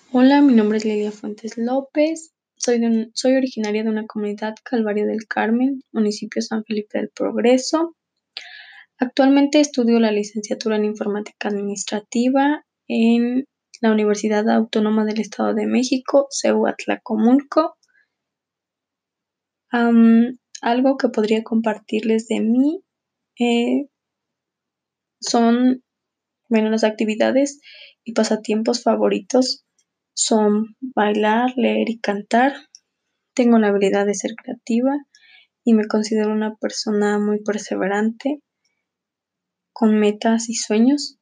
Hola, mi nombre es Lilia Fuentes López. Soy originaria de una comunidad Calvario del Carmen, municipio San Felipe del Progreso. Actualmente estudio la licenciatura en Informática Administrativa en la Universidad Autónoma del Estado de México, CEU Atlacomulco. Algo que podría compartirles de mí eh, son, las actividades y pasatiempos favoritos son bailar, leer y cantar. Tengo la habilidad de ser creativa y me considero una persona muy perseverante, con metas y sueños.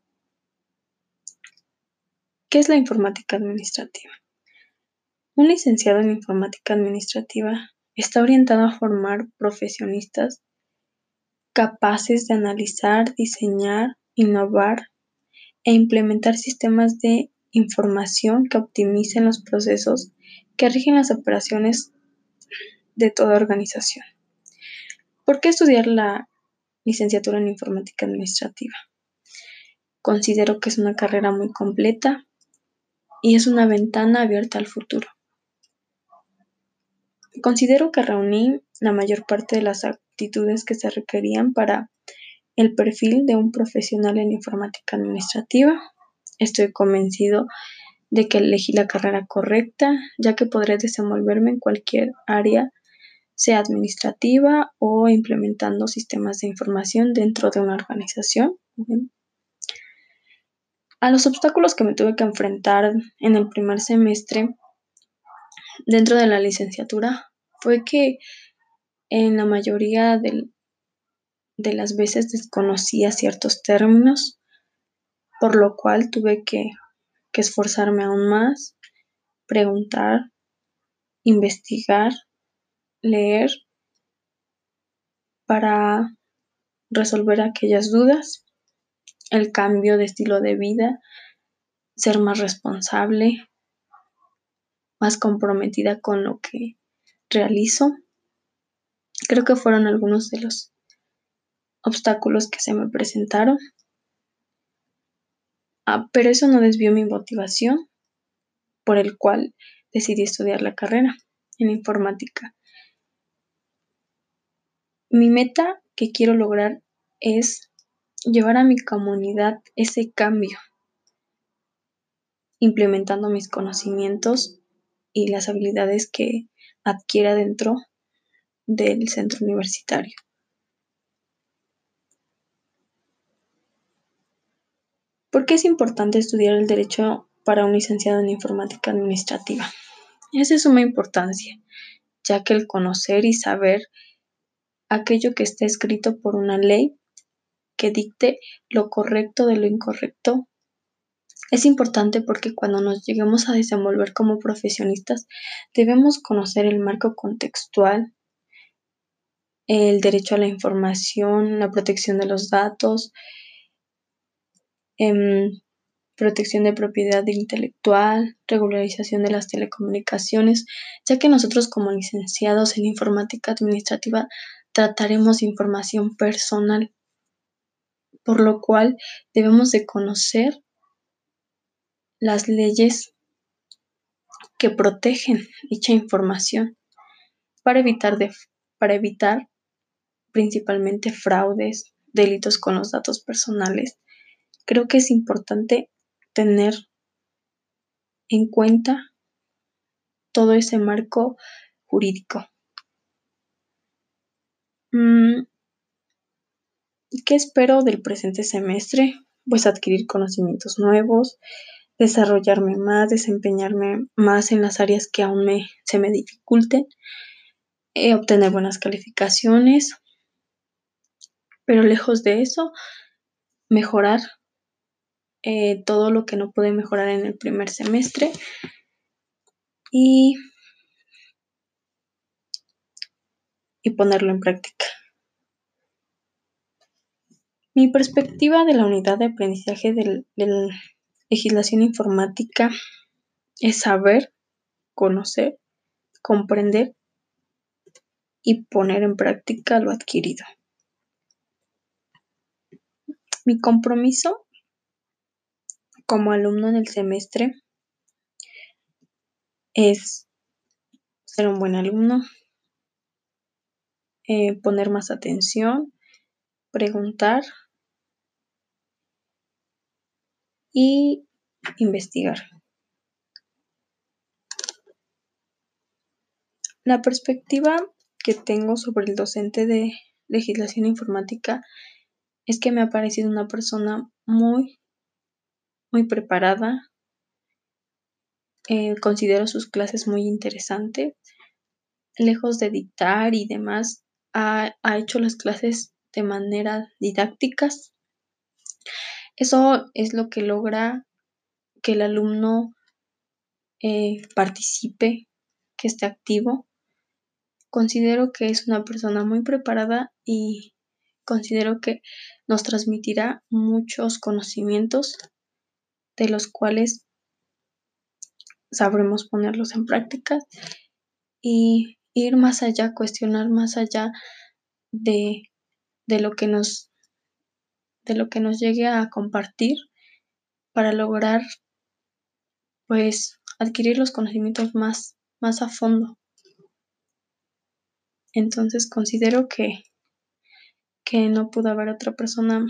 ¿Qué es la informática administrativa? Un licenciado en informática administrativa está orientado a formar profesionistas capaces de analizar, diseñar, innovar e implementar sistemas de información que optimicen los procesos que rigen las operaciones de toda organización. ¿Por qué estudiar la licenciatura en informática administrativa? Considero que es una carrera muy completa y es una ventana abierta al futuro. Considero que reuní la mayor parte de las aptitudes que se requerían para el perfil de un profesional en informática administrativa. Estoy convencido de que elegí la carrera correcta, ya que podré desenvolverme en cualquier área, sea administrativa o implementando sistemas de información dentro de una organización. A los obstáculos que me tuve que enfrentar en el primer semestre dentro de la licenciatura fue que en la mayoría de las veces desconocía ciertos términos, por lo cual tuve que esforzarme aún más, preguntar, investigar, leer para resolver aquellas dudas, el cambio de estilo de vida, ser más responsable, más comprometida con lo que realizo. Creo que fueron algunos de los obstáculos que se me presentaron. Pero eso no desvió mi motivación, por el cual decidí estudiar la carrera en informática. Mi meta que quiero lograr es llevar a mi comunidad ese cambio, implementando mis conocimientos y las habilidades que adquiera dentro del centro universitario. ¿Por qué es importante estudiar el derecho para un licenciado en informática administrativa? Es de suma importancia, ya que el conocer y saber aquello que está escrito por una ley que dicte lo correcto de lo incorrecto es importante, porque cuando nos lleguemos a desenvolver como profesionistas debemos conocer el marco contextual, el derecho a la información, la protección de los datos, protección de propiedad intelectual, regularización de las telecomunicaciones, ya que nosotros como licenciados en informática administrativa trataremos información personal, por lo cual debemos de conocer las leyes que protegen dicha información para evitar principalmente fraudes, delitos con los datos personales. Creo que es importante tener en cuenta todo ese marco jurídico. ¿Qué espero del presente semestre? Pues adquirir conocimientos nuevos, desarrollarme más, desempeñarme más en las áreas que aún se me dificulten, obtener buenas calificaciones, pero lejos de eso, mejorar todo lo que no pude mejorar en el primer semestre y ponerlo en práctica. Mi perspectiva de la unidad de aprendizaje de legislación informática es saber, conocer, comprender y poner en práctica lo adquirido. Mi compromiso como alumno en el semestre es ser un buen alumno, poner más atención, preguntar y investigar. La perspectiva que tengo sobre el docente de legislación informática es que me ha parecido una persona muy preparada. Considero sus clases muy interesantes. Lejos de dictar y demás, ha hecho las clases de manera didácticas. Eso es lo que logra que el alumno participe, que esté activo. Considero que es una persona muy preparada y considero que nos transmitirá muchos conocimientos de los cuales sabremos ponerlos en práctica y ir más allá, cuestionar más allá de de lo que nos de lo que nos llegue a compartir para lograr, pues, adquirir los conocimientos más a fondo. Entonces, considero que no pudo haber otra persona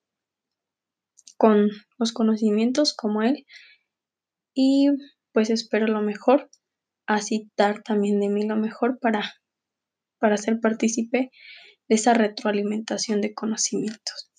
con los conocimientos como él y, pues, espero lo mejor, así dar también de mí lo mejor para ser partícipe de esa retroalimentación de conocimientos.